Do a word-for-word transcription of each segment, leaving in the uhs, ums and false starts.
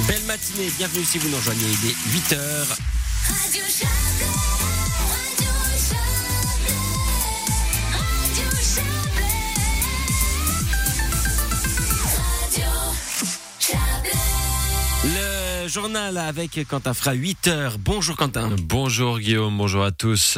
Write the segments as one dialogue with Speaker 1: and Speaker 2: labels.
Speaker 1: Belle matinée, bienvenue si vous nous rejoignez, il est huit heures.
Speaker 2: Radio Chablais, Radio Chablais, Radio Chablais, Radio Chablais.
Speaker 1: Le journal avec Quentin Fra, huit heures. Bonjour Quentin.
Speaker 3: Bonjour Guillaume, bonjour à tous.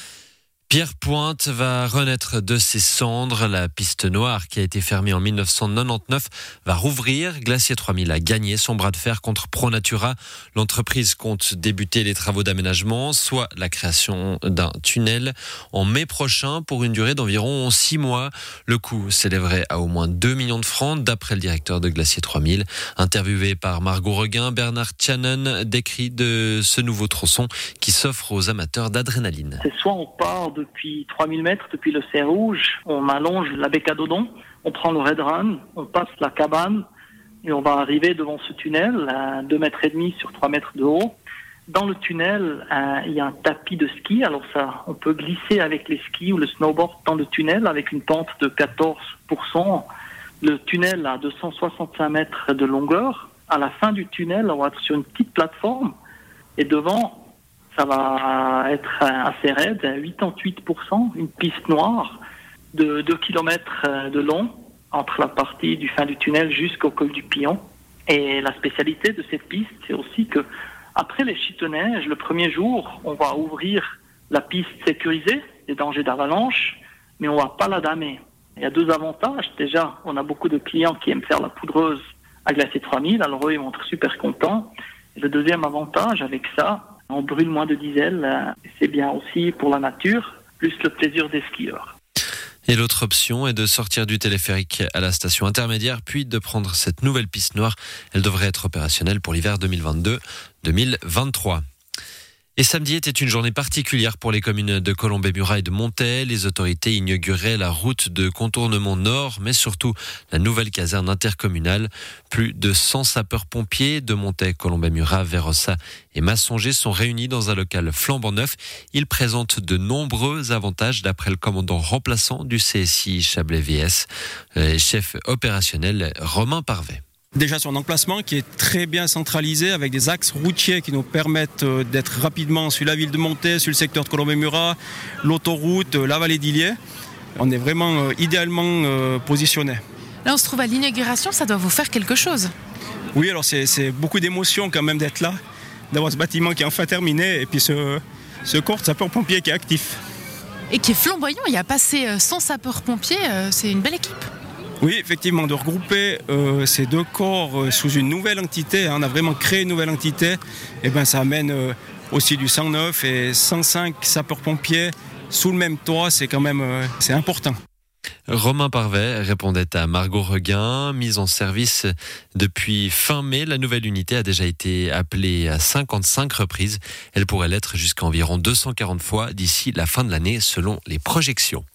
Speaker 3: Pierre Pointe va renaître de ses cendres. La piste noire qui a été fermée en dix-neuf cent quatre-vingt-dix-neuf va rouvrir. Glacier trois mille a gagné son bras de fer contre ProNatura. L'entreprise compte débuter les travaux d'aménagement, soit la création d'un tunnel en mai prochain pour une durée d'environ six mois. Le coût s'élèverait à au moins deux millions de francs d'après le directeur de Glacier trois mille. Interviewé par Margot Reguin, Bernard Tchanen décrit de ce nouveau tronçon qui s'offre aux amateurs d'adrénaline.
Speaker 4: C'est soit on part depuis trois mille mètres, depuis le Cerf Rouge, on allonge la Bécadodon, on prend le Red Run, on passe la cabane et on va arriver devant ce tunnel à deux mètres et demi sur trois mètres de haut. Dans le tunnel, euh, il y a un tapis de ski, alors ça, on peut glisser avec les skis ou le snowboard dans le tunnel avec une pente de quatorze pour cent. Le tunnel a deux cent soixante-cinq mètres de longueur. À la fin du tunnel, on va être sur une petite plateforme et devant, ça va être assez raide, quatre-vingt-huit pour cent, une piste noire de deux kilomètres de long entre la partie du fin du tunnel jusqu'au col du Pillon. Et la spécialité de cette piste, c'est aussi que après les chutes de neige, le premier jour, on va ouvrir la piste sécurisée, des dangers d'avalanche, mais on va pas la damer. Il y a deux avantages. Déjà, on a beaucoup de clients qui aiment faire la poudreuse à Glacier trois mille, alors eux, ils vont être super contents. Et le deuxième avantage avec ça, on brûle moins de diesel, c'est bien aussi pour la nature, plus le plaisir des skieurs.
Speaker 3: Et l'autre option est de sortir du téléphérique à la station intermédiaire, puis de prendre cette nouvelle piste noire. Elle devrait être opérationnelle pour l'hiver deux mille vingt-deux deux mille vingt-trois. Et samedi était une journée particulière pour les communes de Colombey-Murat et de Montet. Les autorités inauguraient la route de contournement nord, mais surtout la nouvelle caserne intercommunale. Plus de cent sapeurs-pompiers de Montet, Colombey-Murat, Vérossa et Massonger sont réunis dans un local flambant neuf. Ils présentent de nombreux avantages d'après le commandant remplaçant du C S I Chablais-V S, chef opérationnel Romain Parvet.
Speaker 5: Déjà son emplacement qui est très bien centralisé avec des axes routiers qui nous permettent d'être rapidement sur la ville de Montet, sur le secteur de Colombey-Murat, l'autoroute, la vallée d'Illiers. On est vraiment idéalement positionné.
Speaker 6: Là on se trouve à l'inauguration, ça doit vous faire quelque chose.
Speaker 5: Oui, alors c'est, c'est beaucoup d'émotion quand même d'être là, d'avoir ce bâtiment qui est enfin terminé et puis ce, ce corps de sapeurs-pompiers qui est actif.
Speaker 6: Et qui est flamboyant, il y a passé cent sapeurs-pompiers, c'est une belle équipe.
Speaker 5: Oui, effectivement, de regrouper euh, ces deux corps euh, sous une nouvelle entité, hein, on a vraiment créé une nouvelle entité, et ben ça amène euh, aussi du cent neuf et cent cinq sapeurs-pompiers sous le même toit, c'est quand même euh, c'est important.
Speaker 3: Romain Parvet répondait à Margot Reguin. Mise en service depuis fin mai, la nouvelle unité a déjà été appelée à cinquante-cinq reprises. Elle pourrait l'être jusqu'à environ deux cent quarante fois d'ici la fin de l'année selon les projections.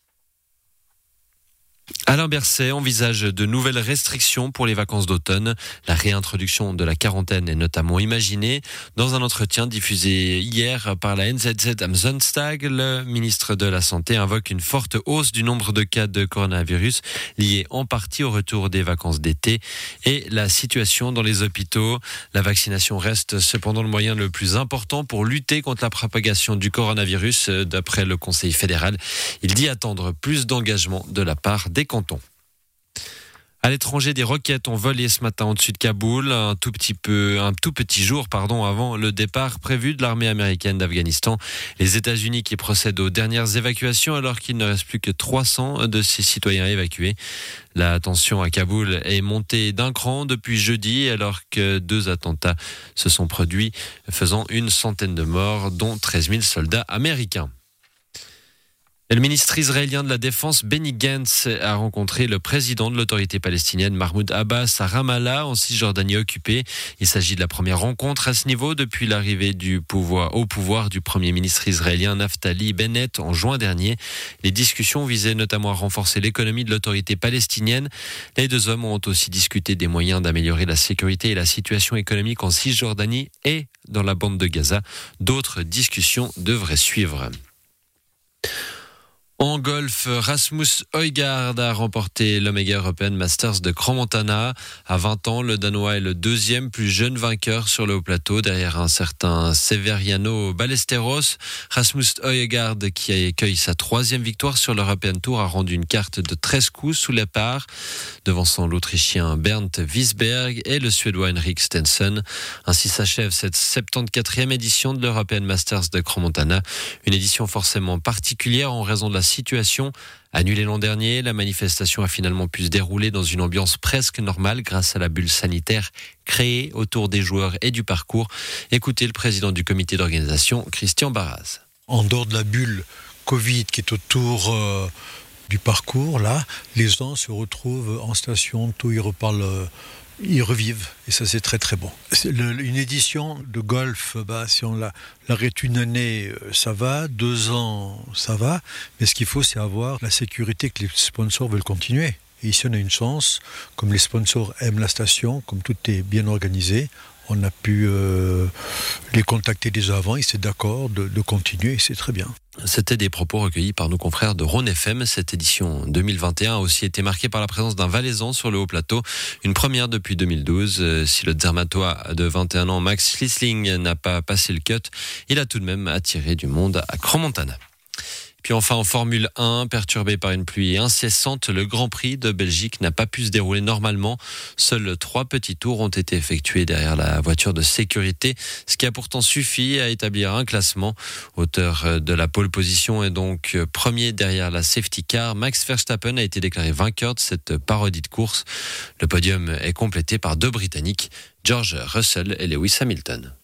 Speaker 3: Alain Berset envisage de nouvelles restrictions pour les vacances d'automne. La réintroduction de la quarantaine est notamment imaginée. Dans un entretien diffusé hier par la N Z Z am Sonntag, le ministre de la Santé invoque une forte hausse du nombre de cas de coronavirus liée en partie au retour des vacances d'été et la situation dans les hôpitaux. La vaccination reste cependant le moyen le plus important pour lutter contre la propagation du coronavirus, d'après le Conseil fédéral. Il dit attendre plus d'engagement de la part des cantons. À l'étranger, des roquettes ont volé ce matin au-dessus de Kaboul, un tout petit peu, un tout petit jour, pardon, avant le départ prévu de l'armée américaine d'Afghanistan. Les États-Unis qui procèdent aux dernières évacuations alors qu'il ne reste plus que trois cents de ses citoyens évacués. La tension à Kaboul est montée d'un cran depuis jeudi alors que deux attentats se sont produits, faisant une centaine de morts, dont treize mille soldats américains. Le ministre israélien de la Défense, Benny Gantz, a rencontré le président de l'autorité palestinienne, Mahmoud Abbas, à Ramallah, en Cisjordanie occupée. Il s'agit de la première rencontre à ce niveau depuis l'arrivée du pouvoir, au pouvoir du premier ministre israélien Naftali Bennett en juin dernier. Les discussions visaient notamment à renforcer l'économie de l'autorité palestinienne. Les deux hommes ont aussi discuté des moyens d'améliorer la sécurité et la situation économique en Cisjordanie et dans la bande de Gaza. D'autres discussions devraient suivre. En golf, Rasmus Højgaard a remporté l'Omega European Masters de Crans-Montana. À vingt ans, le Danois est le deuxième plus jeune vainqueur sur le haut plateau, derrière un certain Severiano Ballesteros. Rasmus Højgaard, qui accueille sa troisième victoire sur l'European Tour, a rendu une carte de treize coups sous la par, devançant l'Autrichien Bernd Wiesberg et le Suédois Henrik Stenson. Ainsi s'achève cette soixante-quatrième édition de l'European Masters de Crans-Montana, une édition forcément particulière en raison de la situation. Annulée l'an dernier, la manifestation a finalement pu se dérouler dans une ambiance presque normale grâce à la bulle sanitaire créée autour des joueurs et du parcours. Écoutez le président du comité d'organisation, Christian Barras.
Speaker 7: En dehors de la bulle Covid qui est autour euh, du parcours, là, les gens se retrouvent en station, tout, ils reparlent, euh, ils revivent, et ça c'est très très bon. C'est le, une édition de golf, bah, si on la, l'arrête une année, ça va, deux ans, ça va, mais ce qu'il faut, c'est avoir la sécurité que les sponsors veulent continuer. Et ici on a une chance, comme les sponsors aiment la station, comme tout est bien organisé, on a pu euh, les contacter déjà avant, ils étaient d'accord de, de continuer, et c'est très bien.
Speaker 3: C'était des propos recueillis par nos confrères de Rhône F M. Cette édition deux mille vingt et un a aussi été marquée par la présence d'un Valaisan sur le haut plateau. Une première depuis deux mille douze. Si le Zermatois de vingt et un ans, Max Schlissling, n'a pas passé le cut, il a tout de même attiré du monde à Crans-Montana. Puis enfin en Formule un, perturbé par une pluie incessante, le Grand Prix de Belgique n'a pas pu se dérouler normalement. Seuls trois petits tours ont été effectués derrière la voiture de sécurité, ce qui a pourtant suffi à établir un classement. Auteur de la pole position et donc premier derrière la safety car, Max Verstappen a été déclaré vainqueur de cette parodie de course. Le podium est complété par deux Britanniques, George Russell et Lewis Hamilton.